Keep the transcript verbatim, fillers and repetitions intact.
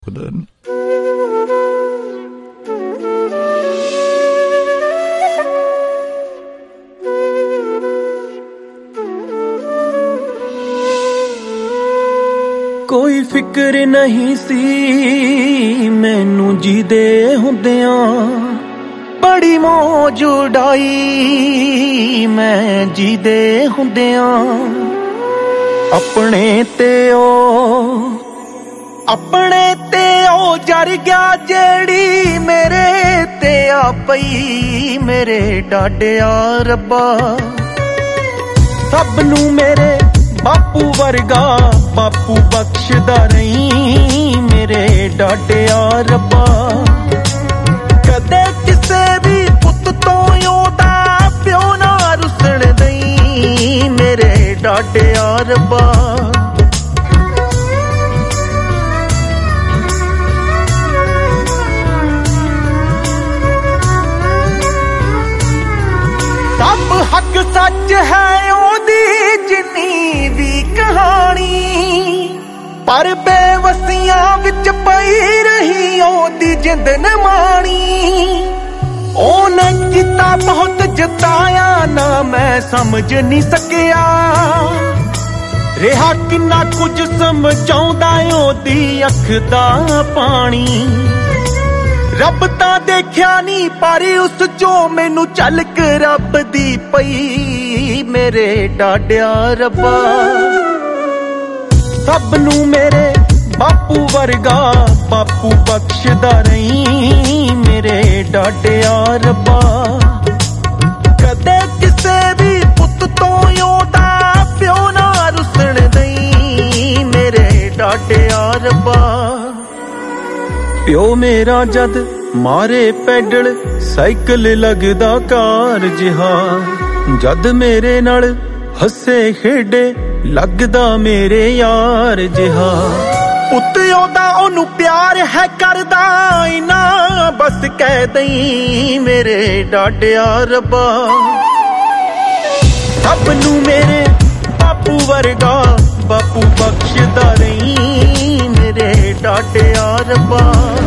Then. ਕੋਈ ਫਿਕਰ ਨਹੀਂ ਸੀ ਮੈਨੂੰ ਜੀਦੇ ਹੁੰਦਿਆਂ, ਬੜੀ ਮੌਜ ਉਡਾਈ ਮੈਂ ਜੀਦੇ ਹੁੰਦਿਆਂ। ਆਪਣੇ ਤੇ ਉਹ ਆਪਣੇ ਤੇ ਉਹ ਜਰ ਗਿਆ ਜਿਹੜੀ ਮੇਰੇ ਤੇ ਆ ਪਈ, ਮੇਰੇ ਡਾਡਿਆ ਰੱਬਾ। ਸਭ ਨੂੰ ਮੇਰੇ ਬਾਪੂ ਵਰਗਾ ਬਾਪੂ ਬਖਸ਼ਦਾ ਰਹੀ, ਮੇਰੇ ਡਾਡਿਆ ਰੱਬਾ। ਕਦੇ ਕਿਸੇ ਵੀ ਪੁੱਤ ਤੋਂ ਉਹਦਾ ਪਿਓ ਨਾ ਰੁੱਸਣ ਦਈ, ਮੇਰੇ ਡਾਡਿਆ ਰੱਬਾ। ਸਭ ਹੱਕ ਸੱਚ ਹੈ ਉਹਦੀ ਜਿੰਨੀ ਵੀ ਕਹਾਣੀ, ਪਰ ਬੇਵਸੀਆਂ ਵਿੱਚ ਪਈ ਰਹੀ ਉਹਦੀ ਜਿੰਦ ਨਮਾਣੀ। ਉਹਨੇ ਕੀਤਾ ਬਹੁਤ ਜਤਾਇਆ ਨਾ ਮੈਂ ਸਮਝ ਨਹੀਂ ਸਕਿਆ, ਰਿਹਾ ਕਿੰਨਾ ਕੁਝ ਸਮਝਾਉਂਦਾ ਉਹਦੀ ਅੱਖ ਦਾ ਪਾਣੀ। ਰੱਬ ਤਾਂ ਦੇਖਿਆ ਨੀ ਪਰ ਉਸ ਚੋਂ ਮੈਨੂੰ ਝਲਕ ਰੱਬ ਦੀ ਪਈ, ਮੇਰੇ ਡਾਡਿਆ ਰੱਬਾ। ਸਭ ਨੂੰ ਮੇਰੇ ਬਾਪੂ ਵਰਗਾ ਬਾਪੂ ਬਖਸ਼ਦਾ ਰਹੀ, ਮੇਰੇ ਡਾਡਿਆ ਰੱਬਾ। ਕਦੇ ਕਿਸੇ ਵੀ ਪੁੱਤ ਤੋਂ ਉਹਦਾ ਪਿਓ ਨਾ ਰੁੱਸਣ ਦਈ, ਮੇਰੇ ਡਾਡਿਆ ਰੱਬਾ। ਪਿਓ ਮੇਰਾ ਜਦ ਮਾਰੇ ਪੈਡਲ ਸਾਈਕਲ ਲੱਗਦਾ ਕਾਰ ਜਿਹਾ, ਜਦ ਮੇਰੇ ਨਾਲ ਹੱਸੇ ਖੇਡੇ ਲੱਗਦਾ ਮੇਰੇ ਯਾਰ ਜਿਹਾ। ਪੁੱਤ ਉਹਦਾ ਉਹਨੂੰ ਪਿਆਰ ਹੈ ਕਰਦਾ ਇਨਾ ਬਸ ਕਹਿ ਦਈ, ਮੇਰੇ ਡਾਡਿਆ ਰੱਬਾ। ਸਭ ਨੂੰ ਮੇਰੇ ਬਾਪੂ ਵਰਗਾ ਬਾਪੂ ਬਖਸ਼ਦਾ ਰਹੀ, ਮੇਰੇ ਡਾਡਿਆ ਰੱਬਾ।